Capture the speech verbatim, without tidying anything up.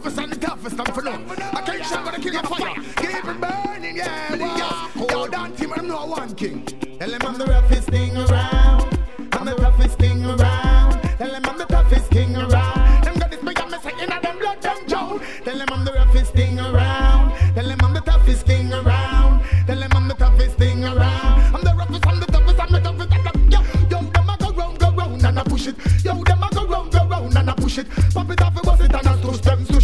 roughest and the toughest and for now. I can't show gonna kill your fire. Keep it burning, yeah. Yo, yo, don't team them know one king. Tell them I'm the roughest thing around. I'm the toughest thing around. Tell them I'm the toughest king around. Them got this big and messy in them blood, them Joe. Tell them I'm the roughest thing around. Tell them I'm the toughest king around. Tell them I'm the toughest thing around. I'm the roughest, I'm the toughest, I'm the toughest. Yo, yo, them a go round, go round and I push it. Yo, them a go round, go round and I push it. Pop it off, it was it and I twist them.